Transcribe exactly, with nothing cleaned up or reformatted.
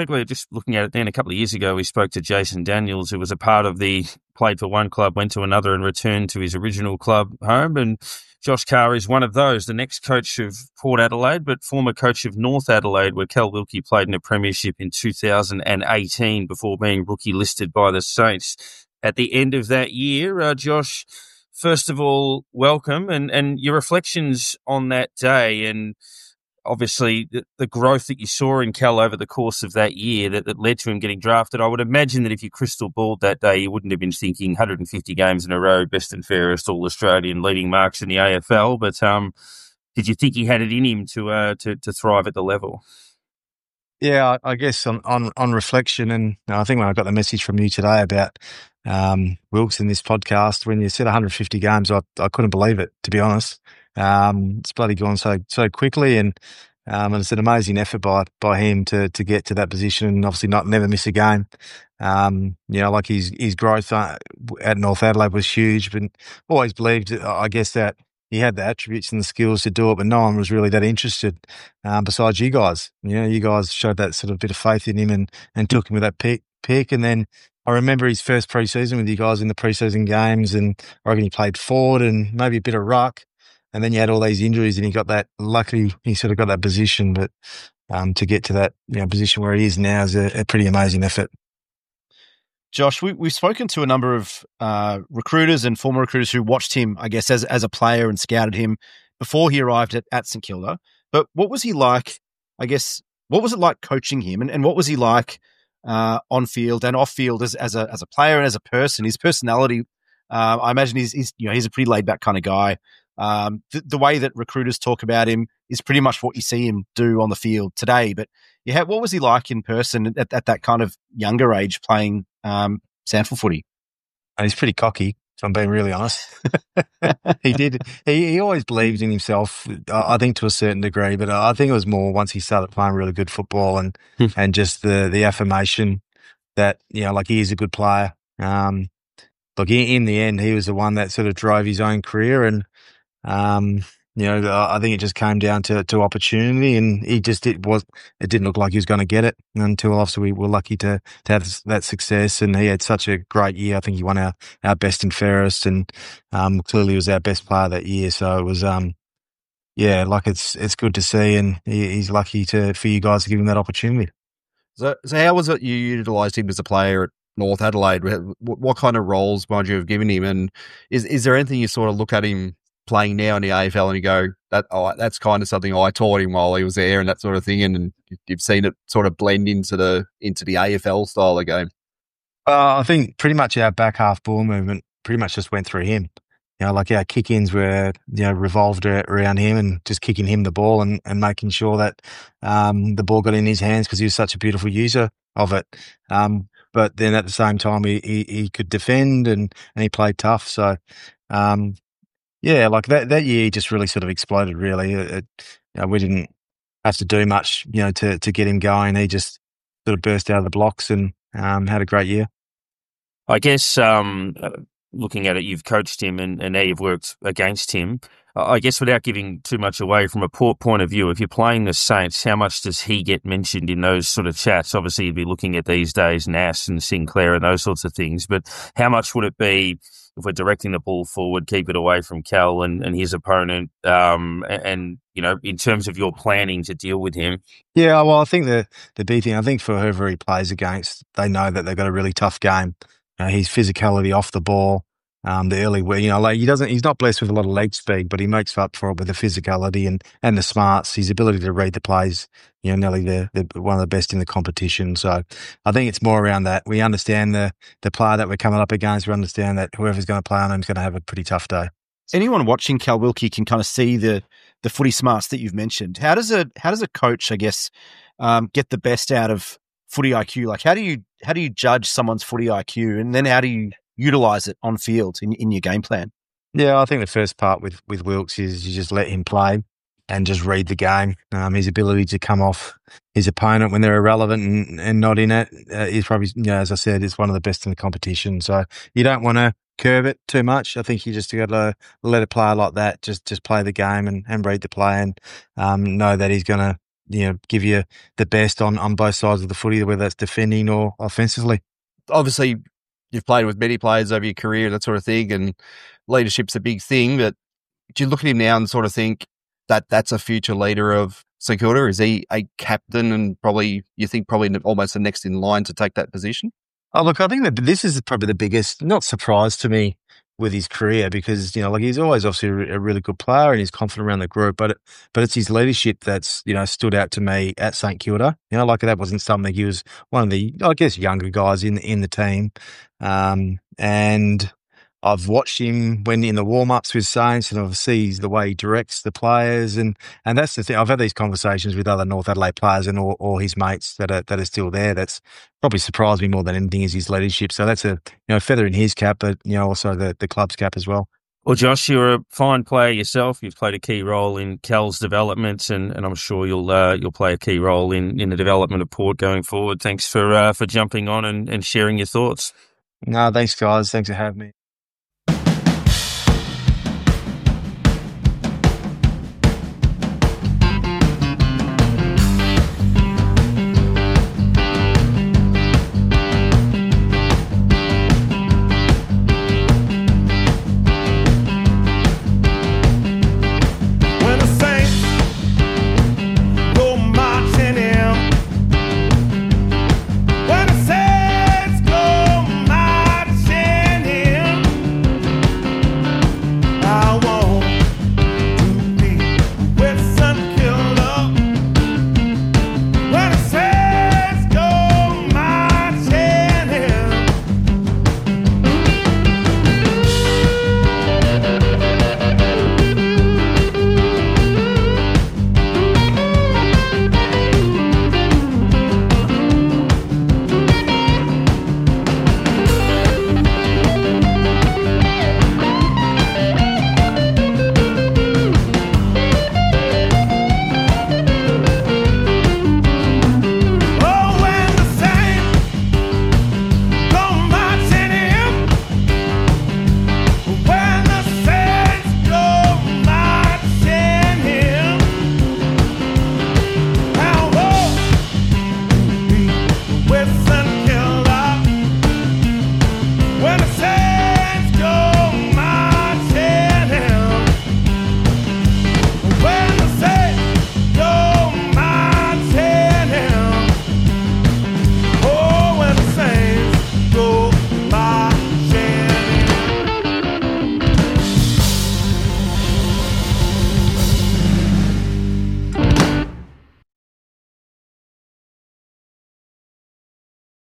ironically, just looking at it then, a couple of years ago, we spoke to Jason Daniels, who was a part of the, played for one club, went to another and returned to his original club home. And Josh Carr is one of those, the next coach of Port Adelaide, but former coach of North Adelaide, where Cal Wilkie played in a premiership in two thousand eighteen before being rookie listed by the Saints. At the end of that year, uh, Josh, first of all, welcome, and, and your reflections on that day, and obviously the, the growth that you saw in Cal over the course of that year that, that led to him getting drafted. I would imagine that if you crystal balled that day, you wouldn't have been thinking one hundred fifty games in a row, best and fairest, all Australian, leading marks in the A F L. But um, did you think he had it in him to uh, to, to thrive at the level? Yeah, I guess on, on, on reflection, and I think when I got the message from you today about um, Wilkes in this podcast, when you said one hundred fifty games, I, I couldn't believe it, to be honest. Um, it's bloody gone so so quickly, and um, and it's an amazing effort by by him to to get to that position, and obviously not never miss a game. Um, you know, like his his growth uh, at North Adelaide was huge, but always believed, I guess, that he had the attributes and the skills to do it, but no one was really that interested um, besides you guys. You know, you guys showed that sort of bit of faith in him and and took him with that pick. pick. And then I remember his first preseason with you guys in the preseason games, and I reckon he played forward and maybe a bit of ruck. And then you had all these injuries, and he got that. Luckily, he sort of got that position. But um, to get to that, you know, position where he is now is a, a pretty amazing effort. Josh, we, we've spoken to a number of uh, recruiters and former recruiters who watched him, I guess, as as a player and scouted him before he arrived at, at St Kilda. But what was he like? I guess what was it like coaching him, and, and what was he like uh, on field and off field as as a as a player and as a person? His personality, uh, I imagine, he's, he's you know he's a pretty laid back kind of guy. Um, the, the way that recruiters talk about him is pretty much what you see him do on the field today. But yeah, what was he like in person at, at that kind of younger age playing um, Sandford footy? He's pretty cocky, if I'm being really honest. he did. He, he always believed in himself, I think, to a certain degree. But I think it was more once he started playing really good football and and just the the affirmation that, you know, like, he is a good player. Um, look, in, in the end, he was the one that sort of drove his own career, and Um, you know, I think it just came down to, to opportunity, and he just, it was, it didn't look like he was going to get it until obviously we were lucky to, to have that success. And he had such a great year. I think he won our, our best and fairest, and, um, clearly was our best player that year. So it was, um, yeah, like it's, it's good to see. And he, he's lucky to, for you guys to give him that opportunity. So, so how was it you utilised him as a player at North Adelaide? What, what kind of roles might you have given him? And is, is there anything you sort of look at him playing now in the A F L and you go, that oh, that's kind of something I taught him while he was there and that sort of thing, and you've seen it sort of blend into the into the A F L style of game? Uh, I think pretty much our back half ball movement pretty much just went through him. You know, like our kick-ins were, you know, revolved around him and just kicking him the ball and, and making sure that um, the ball got in his hands because he was such a beautiful user of it. Um, but then at the same time, he, he, he could defend and, and he played tough. So, um, yeah, like that, that year he just really sort of exploded, really. It, it, you know, we didn't have to do much, you know, to, to get him going. He just sort of burst out of the blocks and um, had a great year. I guess um, looking at it, you've coached him and, and now you've worked against him. I guess without giving too much away, from a Port point of view, if you're playing the Saints, how much does he get mentioned in those sort of chats? Obviously, you'd be looking at these days Nass and Sinclair and those sorts of things, but how much would it be if we're directing the ball forward, keep it away from Cal and, and his opponent, um, and, and, you know, in terms of your planning to deal with him? Yeah, well, I think the, the big thing, I think for whoever he plays against, they know that they've got a really tough game. You know, his physicality off the ball, Um, the early, you know, like he doesn't, he's not blessed with a lot of leg speed, but he makes up for it with the physicality and, and the smarts, his ability to read the plays, you know, nearly the, the, one of the best in the competition. So I think it's more around that. We understand the, the player that we're coming up against. We understand that whoever's going to play on him is going to have a pretty tough day. Anyone watching Cal Wilkie can kind of see the, the footy smarts that you've mentioned. How does a, how does a coach, I guess, um, get the best out of footy I Q? Like how do you, how do you judge someone's footy I Q? And then how do you utilize it on field in, in your game plan? Yeah, I think the first part with, with Wilkes is you just let him play and just read the game. Um, his ability to come off his opponent when they're irrelevant and, and not in it uh, is probably, you know, as I said, it's one of the best in the competition. So you don't want to curve it too much. I think you just got to let a player like that just, just play the game and, and read the play and um, know that he's going to you know, give you the best on, on both sides of the footy, whether that's defending or offensively. Obviously, you've played with many players over your career, that sort of thing, and leadership's a big thing. But do you look at him now and sort of think that that's a future leader of St Kilda? Is he a captain and probably, you think, probably almost the next in line to take that position? Oh, look, I think that this is probably the biggest, not surprise to me with his career, because, you know, like he's always obviously a really good player and he's confident around the group, but it, but it's his leadership that's, you know, stood out to me at St Kilda. You know, like that wasn't something, he was one of the, I guess, younger guys in, in the team. Um, and I've watched him when in the warm-ups with Saints, and obviously the way he directs the players, and and that's the thing. I've had these conversations with other North Adelaide players and all, all his mates that are that are still there. That's probably surprised me more than anything is his leadership. So that's a you know feather in his cap, but you know also the the club's cap as well. Well, Josh, you're a fine player yourself. You've played a key role in Cal's development, and, and I'm sure you'll uh, you'll play a key role in, in the development of Port going forward. Thanks for uh, for jumping on and, and sharing your thoughts. No, thanks guys. Thanks for having me.